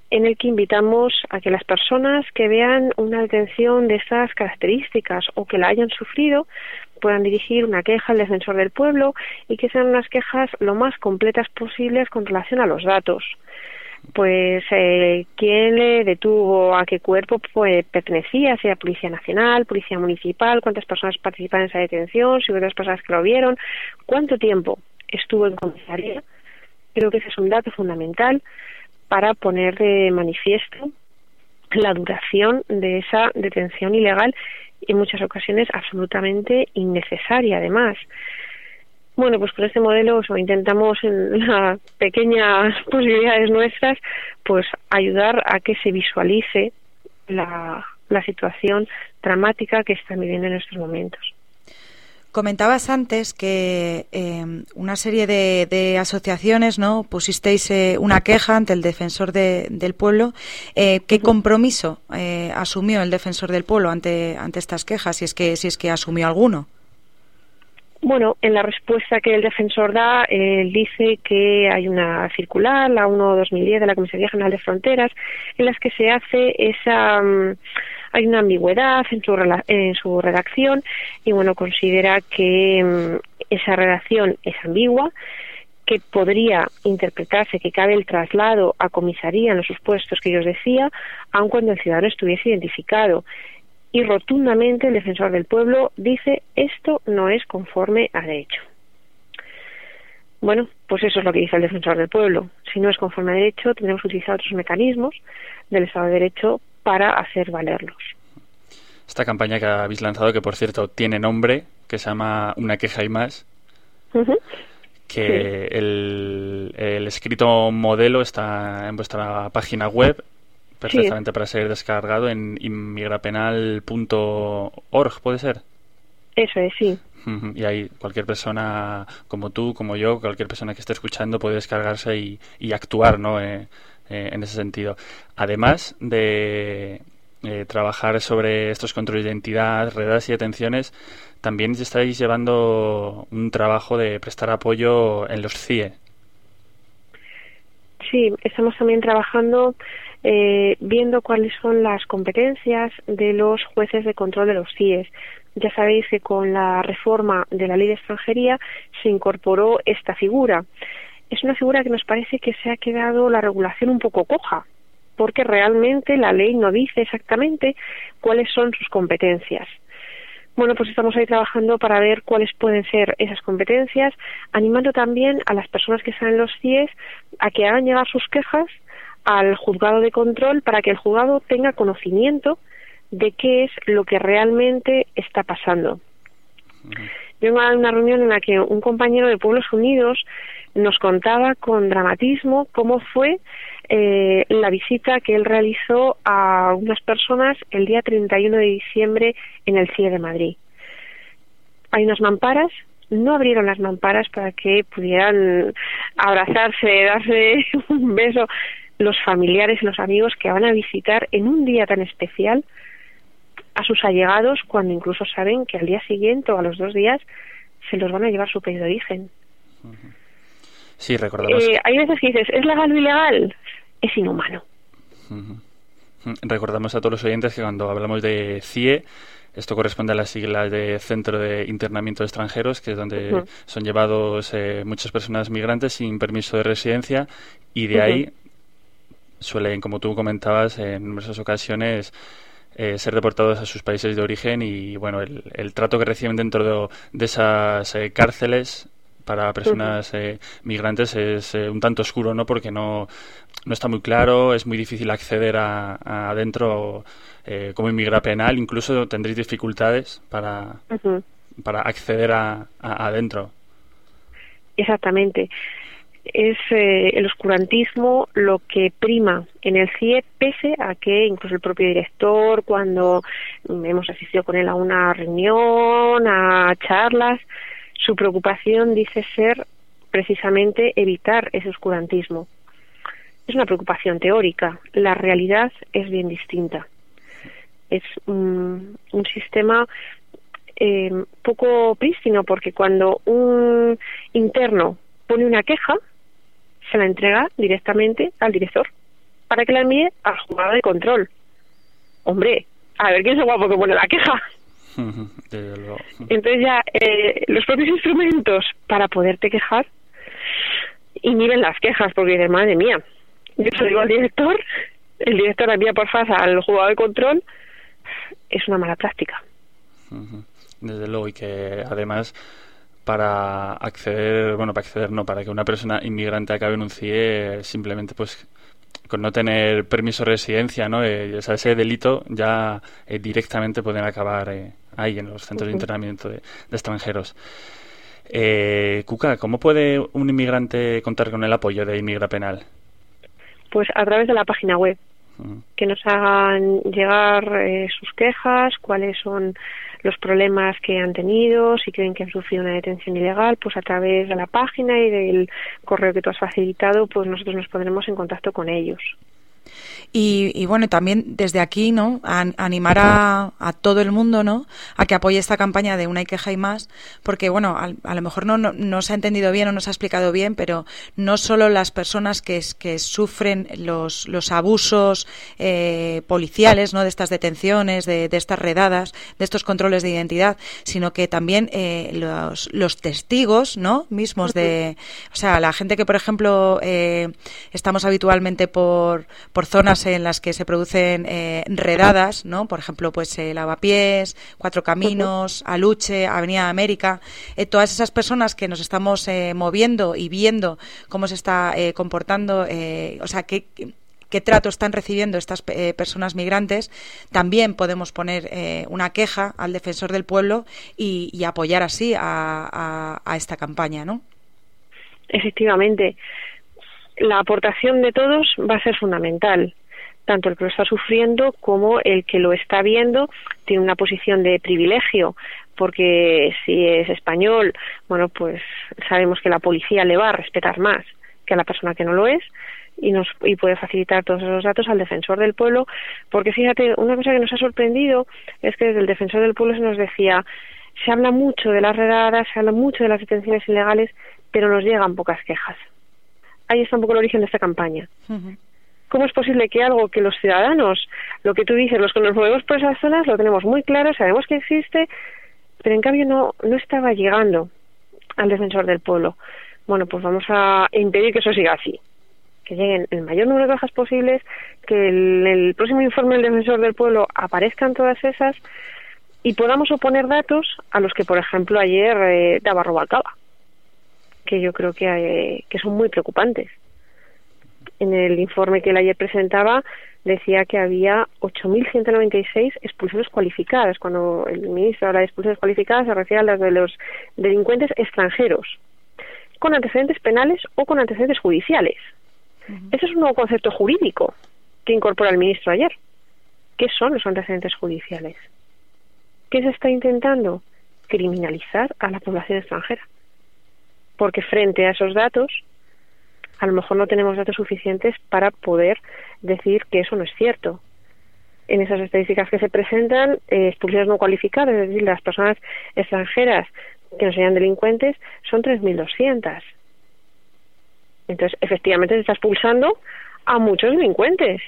en el que invitamos a que las personas que vean una detención de estas características o que la hayan sufrido puedan dirigir una queja al defensor del pueblo y que sean unas quejas lo más completas posibles con relación a los datos. Pues quién le detuvo, a qué cuerpo pertenecía, si era Policía Nacional, Policía Municipal, cuántas personas participaron en esa detención, si hubo otras personas que lo vieron, cuánto tiempo estuvo en comisaría. Creo que ese es un dato fundamental para poner de manifiesto la duración de esa detención ilegal, en muchas ocasiones absolutamente innecesaria, además. Bueno, pues con este modelo intentamos, en las pequeñas posibilidades nuestras, pues ayudar a que se visualice la situación dramática que están viviendo en estos momentos. Comentabas antes que una serie de asociaciones, ¿no?, pusisteis una queja ante el defensor del pueblo. ¿Qué compromiso asumió el defensor del pueblo ante estas quejas, si es que asumió alguno? Bueno, en la respuesta que el defensor da, él dice que hay una circular, la 1/2010 de la Comisaría General de Fronteras, en las que se hace hay una ambigüedad en su redacción y bueno, considera que esa redacción es ambigua, que podría interpretarse que cabe el traslado a comisaría en los supuestos que yo os decía, aun cuando el ciudadano estuviese identificado. Y rotundamente el defensor del pueblo dice: esto no es conforme a derecho. Bueno, pues eso es lo que dice el defensor del pueblo. Si no es conforme a derecho, tendremos que utilizar otros mecanismos del Estado de Derecho para hacer valerlos. Esta campaña que habéis lanzado, que por cierto tiene nombre, que se llama Una queja y más, que sí. El escrito modelo está en vuestra página web, perfectamente, sí, para ser descargado en inmigrapenal.org, ¿puede ser? Eso es, sí. Y ahí cualquier persona como tú, como yo, cualquier persona que esté escuchando puede descargarse y actuar, ¿no?, en ese sentido. Además de trabajar sobre estos controles de identidad, redadas y detenciones, también estáis llevando un trabajo de prestar apoyo en los CIE. Sí, estamos también trabajando viendo cuáles son las competencias de los jueces de control de los CIEs. Ya sabéis que con la reforma de la Ley de Extranjería se incorporó esta figura. Es una figura que nos parece que se ha quedado la regulación un poco coja, porque realmente la ley no dice exactamente cuáles son sus competencias. Bueno, pues estamos ahí trabajando para ver cuáles pueden ser esas competencias, animando también a las personas que están en los CIEs a que hagan llegar sus quejas al juzgado de control para que el juzgado tenga conocimiento de qué es lo que realmente está pasando. Yo me he dado una reunión en la que un compañero de Pueblos Unidos nos contaba con dramatismo cómo fue la visita que él realizó a unas personas el día 31 de diciembre en el CIE de Madrid. Hay unas mamparas, no abrieron las mamparas para que pudieran abrazarse, darse un beso los familiares y los amigos que van a visitar en un día tan especial a sus allegados, cuando incluso saben que al día siguiente o a los 2 días se los van a llevar su país de origen. Sí, recordamos. Hay veces que dices, ¿es legal o ilegal? Es inhumano. Recordamos a todos los oyentes que cuando hablamos de CIE, esto corresponde a las siglas de Centro de Internamiento de Extranjeros, que es donde son llevados muchas personas migrantes sin permiso de residencia, y de ahí suelen, como tú comentabas, en numerosas ocasiones ser deportados a sus países de origen, y bueno, el trato que reciben dentro de esas cárceles para personas migrantes es un tanto oscuro, ¿no? Porque no está muy claro, es muy difícil acceder adentro como inmigrapenal, incluso tendréis dificultades para acceder adentro. Exactamente. Es el oscurantismo lo que prima en el CIE, pese a que incluso el propio director, cuando hemos asistido con él a una reunión, a charlas, su preocupación dice ser precisamente evitar ese oscurantismo. Es una preocupación teórica, la realidad es bien distinta. Es un sistema poco prístino, porque cuando un interno pone una queja, se la entrega directamente al director. para que la envíe al juzgado de control. Hombre, a ver quién es el guapo que pone la queja. Entonces ya los propios instrumentos para poderte quejar inhiben las quejas, porque dices, madre mía, yo se lo digo al director, el director la envía por fax al juzgado de control, es una mala práctica. Desde luego, y que además para que una persona inmigrante acabe en un CIE, simplemente pues con no tener permiso de residencia, ¿no? O sea, ese delito ya directamente pueden acabar ahí en los centros de internamiento de extranjeros. Cuca, ¿cómo puede un inmigrante contar con el apoyo de Inmigrapenal? Pues a través de la página web, que nos hagan llegar sus quejas, cuáles son los problemas que han tenido, si creen que han sufrido una detención ilegal, pues a través de la página y del correo que tú has facilitado, pues nosotros nos pondremos en contacto con ellos. Y bueno, también desde aquí, ¿no?, animar a todo el mundo, ¿no?, a que apoye esta campaña de Una y Queja y Más, porque bueno, a lo mejor no se ha entendido bien o no se ha explicado bien, pero no solo las personas que sufren los abusos policiales, ¿no?, de estas detenciones, de estas redadas, de estos controles de identidad, sino que también los testigos, ¿no?, mismos o sea, la gente que, por ejemplo, estamos habitualmente por zonas en las que se producen redadas, ¿no? Por ejemplo, pues Lavapiés, Cuatro Caminos, Aluche, Avenida América, todas esas personas que nos estamos moviendo y viendo cómo se está comportando, o sea, qué trato están recibiendo estas personas migrantes, también podemos poner una queja al defensor del pueblo y apoyar así a esta campaña, ¿no? Efectivamente. La aportación de todos va a ser fundamental, tanto el que lo está sufriendo como el que lo está viendo tiene una posición de privilegio, porque si es español, bueno, pues sabemos que la policía le va a respetar más que a la persona que no lo es y puede facilitar todos esos datos al defensor del pueblo, porque fíjate, una cosa que nos ha sorprendido es que desde el defensor del pueblo se nos decía, se habla mucho de las redadas, se habla mucho de las detenciones ilegales, pero nos llegan pocas quejas. Ahí está un poco el origen de esta campaña. ¿Cómo es posible que algo que los ciudadanos, lo que tú dices, los que nos movemos por esas zonas, lo tenemos muy claro, sabemos que existe, pero en cambio no estaba llegando al defensor del pueblo? Bueno, pues vamos a impedir que eso siga así, que lleguen el mayor número de quejas posibles, que en el próximo informe del defensor del pueblo aparezcan todas esas y podamos oponer datos a los que, por ejemplo, ayer daba Rubalcaba, que yo creo que son muy preocupantes. En el informe que él ayer presentaba decía que había 8.196 expulsiones cualificadas. Cuando el ministro habla de expulsiones cualificadas se refiere a las de los delincuentes extranjeros, con antecedentes penales o con antecedentes judiciales. Ese es un nuevo concepto jurídico que incorpora el ministro ayer. ¿Qué son los antecedentes judiciales? ¿Qué se está intentando? Criminalizar a la población extranjera. Porque frente a esos datos, a lo mejor no tenemos datos suficientes para poder decir que eso no es cierto. En esas estadísticas que se presentan, expulsiones no cualificadas, es decir, las personas extranjeras que no sean delincuentes, son 3.200. Entonces, efectivamente, se está expulsando a muchos delincuentes.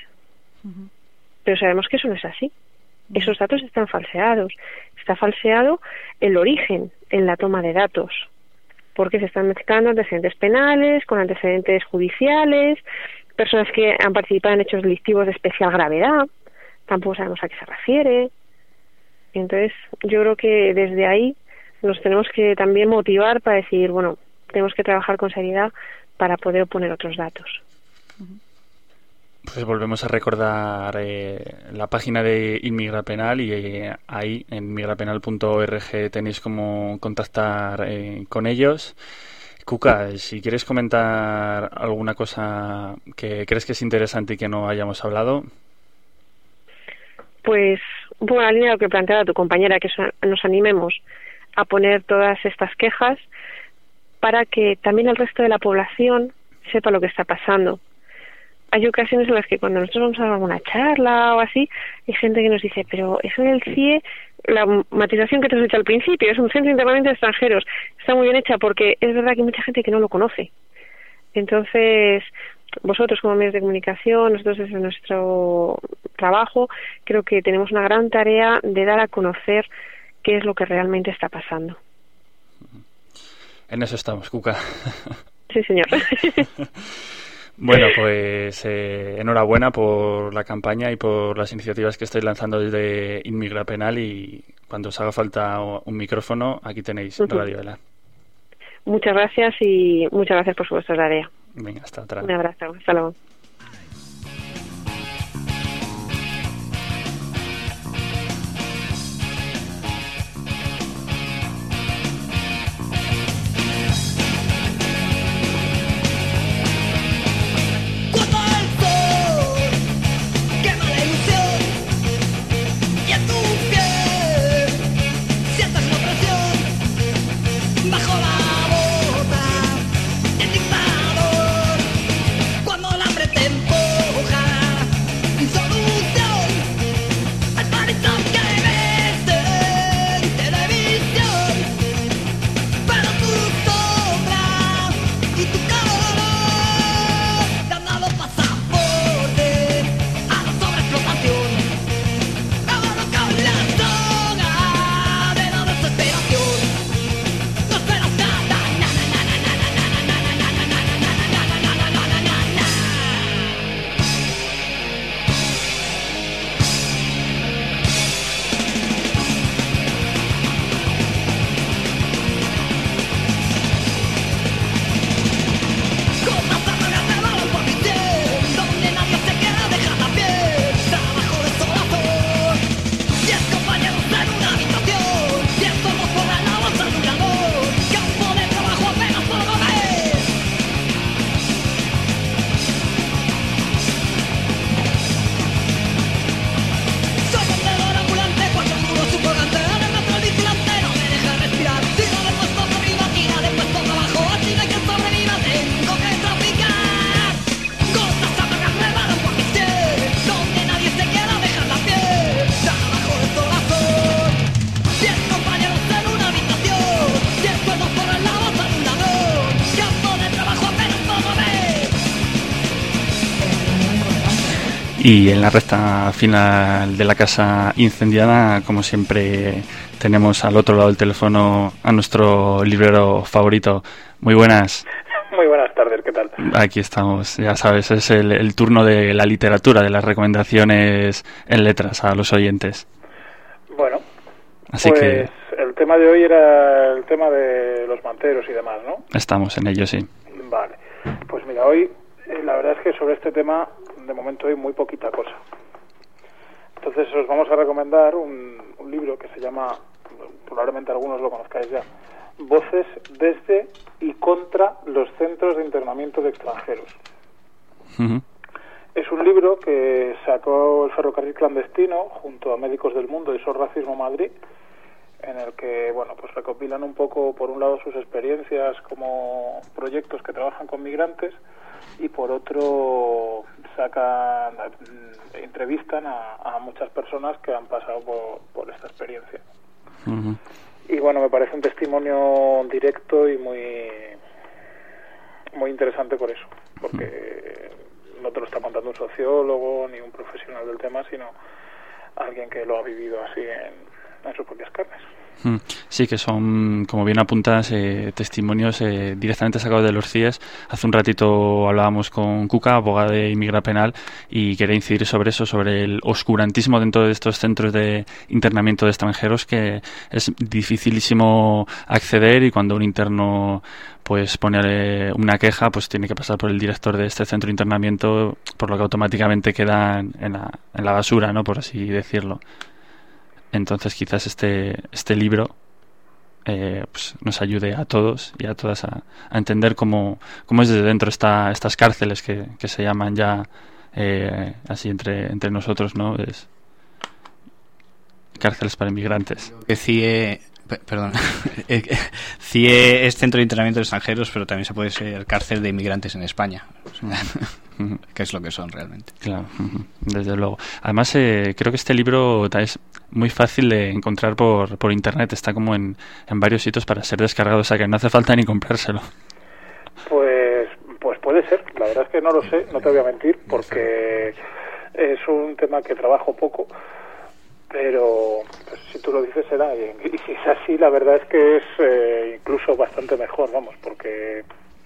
Pero sabemos que eso no es así. Esos datos están falseados. Está falseado el origen en la toma de datos, porque se están mezclando antecedentes penales con antecedentes judiciales, personas que han participado en hechos delictivos de especial gravedad, tampoco sabemos a qué se refiere. Entonces, yo creo que desde ahí nos tenemos que también motivar para decir, bueno, tenemos que trabajar con seriedad para poder oponer otros datos. Pues volvemos a recordar la página de Inmigrapenal y ahí en inmigrapenal.org tenéis cómo contactar con ellos. Cuca, si quieres comentar alguna cosa que crees que es interesante y que no hayamos hablado. Pues un poco en la línea de lo que planteaba tu compañera, que nos animemos a poner todas estas quejas para que también el resto de la población sepa lo que está pasando. Hay ocasiones en las que cuando nosotros vamos a dar alguna charla o así, hay gente que nos dice, pero eso del CIE, la matización que te has hecho al principio, es un centro de internamiento de extranjeros, está muy bien hecha porque es verdad que hay mucha gente que no lo conoce. Entonces, vosotros como medios de comunicación, nosotros desde nuestro trabajo, creo que tenemos una gran tarea de dar a conocer qué es lo que realmente está pasando. En eso estamos, Cuca. Sí, señor. Bueno, pues enhorabuena por la campaña y por las iniciativas que estáis lanzando desde Inmigra Penal, y cuando os haga falta un micrófono, aquí tenéis Radio Ela. Muchas gracias y muchas gracias por vuestra tarea. Venga, hasta otra. Un abrazo, hasta luego. Y en la recta final de la casa incendiada, como siempre, tenemos al otro lado del teléfono a nuestro librero favorito. Muy buenas. Muy buenas tardes, ¿qué tal? Aquí estamos, ya sabes, es el turno de la literatura, de las recomendaciones en letras a los oyentes. Bueno, así pues que el tema de hoy era el tema de los manteros y demás, ¿no? Estamos en ello, sí. Vale, pues mira, hoy la verdad es que sobre este tema de momento hay muy poquita cosa. Entonces os vamos a recomendar un libro que se llama, probablemente algunos lo conozcáis ya, Voces desde y contra los centros de internamiento de extranjeros. Uh-huh. Es un libro que sacó el Ferrocarril Clandestino junto a Médicos del Mundo y SOS Racismo Madrid, en el que, bueno, pues recopilan un poco, por un lado, sus experiencias como proyectos que trabajan con migrantes, y por otro entrevistan a muchas personas que han pasado por esta experiencia. Uh-huh. Y bueno, me parece un testimonio directo y muy interesante por eso, porque no te lo está contando un sociólogo ni un profesional del tema, sino alguien que lo ha vivido así en sus propias carnes. Sí, que son, como bien apuntas, testimonios directamente sacados de los CIES. Hace un ratito hablábamos con Cuca, abogada de Inmigra Penal, y quería incidir sobre eso, sobre el oscurantismo dentro de estos centros de internamiento de extranjeros, que es dificilísimo acceder, y cuando un interno pues pone una queja, pues tiene que pasar por el director de este centro de internamiento, por lo que automáticamente queda en la basura, ¿no?, por así decirlo. Entonces quizás este libro pues nos ayude a todos y a todas a entender cómo es desde dentro estas cárceles que se llaman ya así entre nosotros, ¿no? Es cárceles para inmigrantes. Que CIE es centro de internamiento de extranjeros, pero también se puede ser cárcel de inmigrantes en España, que es lo que son realmente. Claro, desde luego. Además, creo que este libro es muy fácil de encontrar por internet, está como en varios sitios para ser descargado, o sea que no hace falta ni comprárselo. Pues puede ser, la verdad es que no lo sé, no te voy a mentir, porque es un tema que trabajo poco, pero pues, si tú lo dices será, y si es así, la verdad es que es incluso bastante mejor, vamos, porque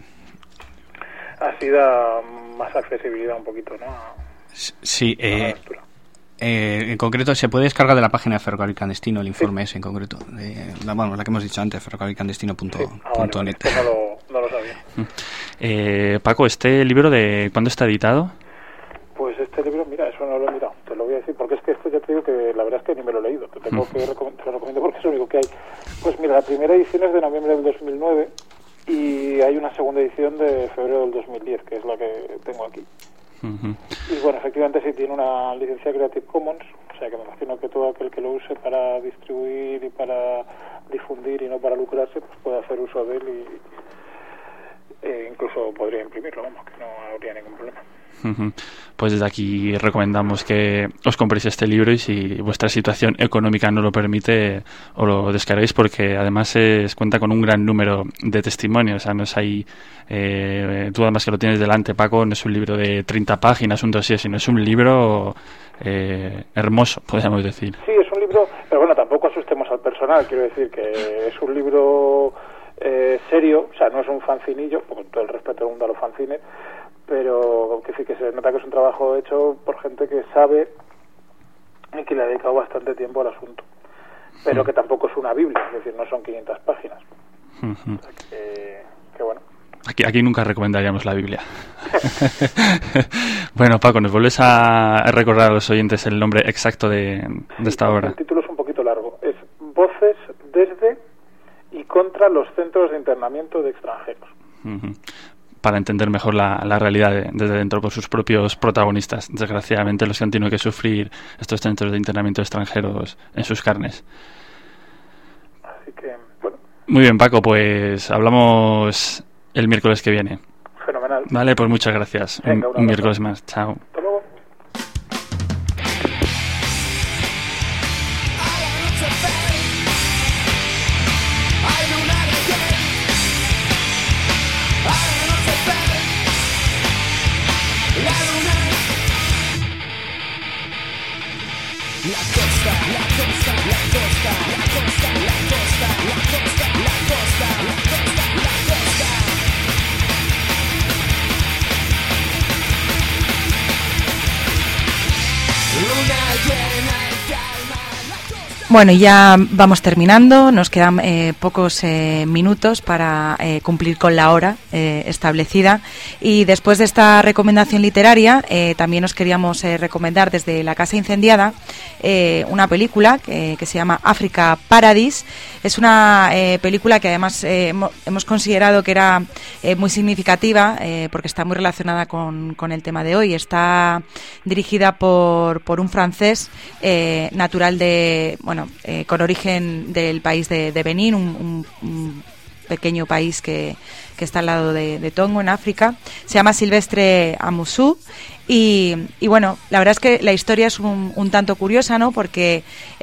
así da más accesibilidad un poquito, ¿no? Sí, en concreto se puede descargar de la página de Ferrocarril Clandestino el informe ese en concreto, la que hemos dicho antes, ferrocarrilclandestino.net. No lo sabía. Paco, ¿este libro de cuándo está editado? Pues este libro, mira, eso no lo he mirado, te lo voy a decir, porque es que esto ya te digo que la verdad es que ni me lo he leído, te lo recomiendo porque es lo único que hay. Pues mira, la primera edición es de noviembre del 2009 y hay una segunda edición de febrero del 2010, que es la que tengo aquí. Y bueno, efectivamente sí tiene una licencia Creative Commons, o sea que me imagino que todo aquel que lo use para distribuir y para difundir y no para lucrarse, pues puede hacer uso de él y incluso podría imprimirlo, vamos, que no habría ningún problema. Pues desde aquí recomendamos que os compréis este libro y si vuestra situación económica no lo permite, os lo descarguéis, porque además cuenta con un gran número de testimonios. O sea, no es ahí, tú además que lo tienes delante, Paco, no es un libro de 30 páginas, un dossier, sino es un libro hermoso, podríamos decir. Sí, es un libro, pero bueno, tampoco asustemos al personal, quiero decir que es un libro serio, o sea, no es un fancinillo, con todo el respeto del mundo a los fanzines, pero que sí que se nota que es un trabajo hecho por gente que sabe y que le ha dedicado bastante tiempo al asunto, pero que tampoco es una Biblia, es decir, no son 500 páginas. O sea que bueno. Aquí nunca recomendaríamos la Biblia. Bueno, Paco, ¿nos vuelves a recordar a los oyentes el nombre exacto de esta obra? El título es un poquito largo, es Voces desde y contra los centros de internamiento de extranjeros. Para entender mejor la realidad desde dentro por sus propios protagonistas, desgraciadamente los que han tenido que sufrir estos centros de internamiento extranjeros en sus carnes. Así que, bueno. Muy bien, Paco, pues hablamos el miércoles que viene. Fenomenal. Vale, pues muchas gracias. Venga, un miércoles más. Chao. Hasta luego. Bueno, ya vamos terminando, nos quedan pocos minutos para cumplir con la hora establecida, y después de esta recomendación literaria también os queríamos recomendar desde la Casa Incendiada una película que se llama Africa Paradise. Es una película que además hemos considerado que era muy significativa porque está muy relacionada con el tema de hoy. Está dirigida por un francés natural de, con origen del país de Benín, un pequeño país que está al lado de Tongo, en África. Se llama Silvestre Amousou. Y bueno, la verdad es que la historia es un tanto curiosa, ¿no? Porque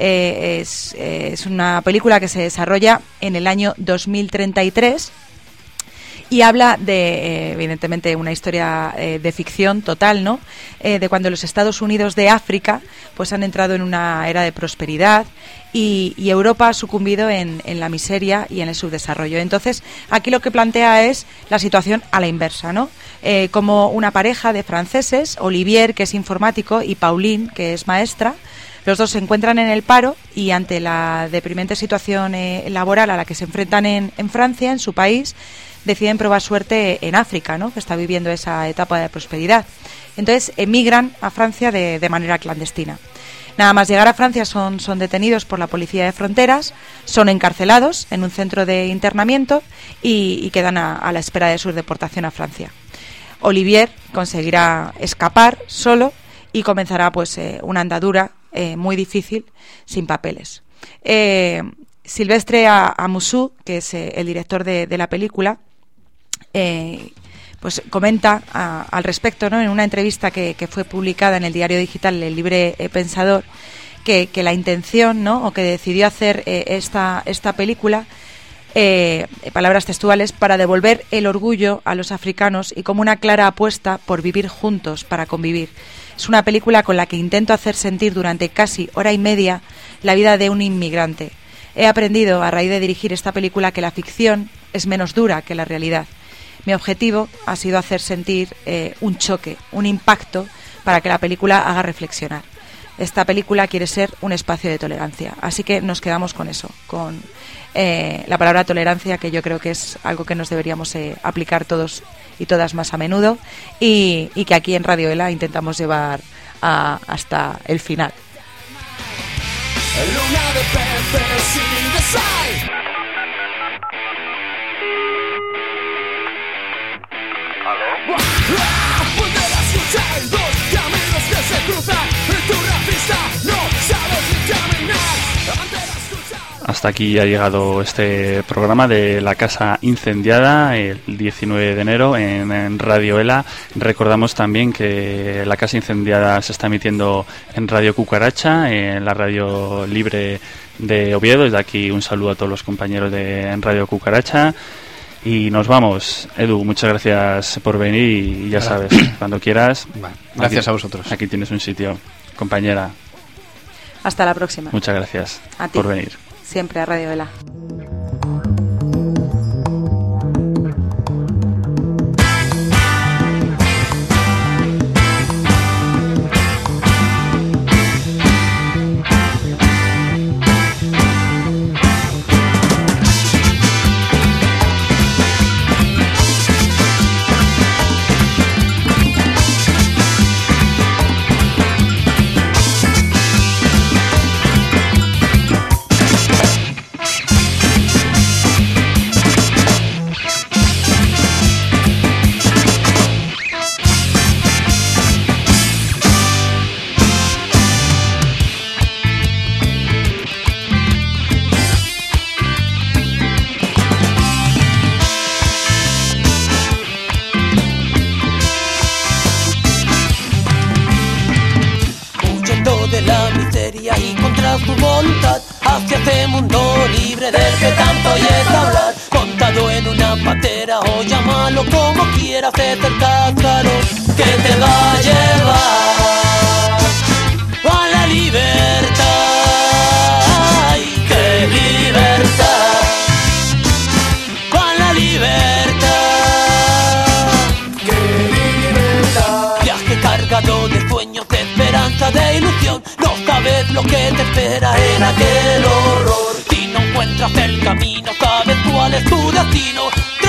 es una película que se desarrolla en el año 2033 y habla de, evidentemente, una historia de ficción total, ¿no? De cuando los Estados Unidos de África pues han entrado en una era de prosperidad y Europa ha sucumbido en la miseria y en el subdesarrollo. Entonces, aquí lo que plantea es la situación a la inversa, ¿no? Como una pareja de franceses, Olivier, que es informático, y Pauline, que es maestra, los dos se encuentran en el paro y ante la deprimente situación laboral a la que se enfrentan en Francia, en su país, deciden probar suerte en África, ¿no? Que está viviendo esa etapa de prosperidad. Entonces emigran a Francia de manera clandestina. Nada más llegar a Francia son detenidos por la policía de fronteras, son encarcelados en un centro de internamiento y quedan a la espera de su deportación a Francia. Olivier conseguirá escapar solo y comenzará pues una andadura muy difícil sin papeles. Silvestre Amousou, que es el director de la película, pues comenta al respecto, ¿no? En una entrevista que fue publicada en el diario digital El Libre Pensador, que la intención, ¿no? O que decidió hacer esta película palabras textuales, para devolver el orgullo a los africanos y como una clara apuesta por vivir juntos, para convivir. Es una película con la que intento hacer sentir durante casi hora y media la vida de un inmigrante. He aprendido a raíz de dirigir esta película que la ficción es menos dura que la realidad. Mi objetivo ha sido hacer sentir un choque, un impacto, para que la película haga reflexionar. Esta película quiere ser un espacio de tolerancia, así que nos quedamos con eso, con la palabra tolerancia, que yo creo que es algo que nos deberíamos aplicar todos y todas más a menudo y que aquí en Radio ELA intentamos llevar hasta el final. Luna de peces y de sal. ¿Aló? Poder escuchar dos caminos que se cruzan. Tu racista no sabes ni caminar. Hasta aquí ha llegado este programa de La Casa Incendiada, el 19 de enero en Radio ELA. Recordamos también que La Casa Incendiada se está emitiendo en Radio Cucaracha, en la radio libre de Oviedo. Desde aquí un saludo a todos los compañeros de Radio Cucaracha. Y nos vamos. Edu, muchas gracias por venir y ya sabes, cuando quieras. Bueno, gracias aquí, a vosotros. Aquí tienes un sitio, compañera. Hasta la próxima. Muchas gracias a ti, por venir. Siempre a Radio ELA. Tu voluntad hacia este mundo libre del que tanto oyes hablar, contado en una patera o llámalo como quieras, es el cántaro que te va a llevar a la libertad. ¡Ay, qué libertad! ¡Con la libertad! ¡Qué libertad! Viaje cargado de sueños, de esperanza, de ilusión. No sabes lo que te espera en aquel horror. Si no encuentras el camino, sabes cuál es tu destino.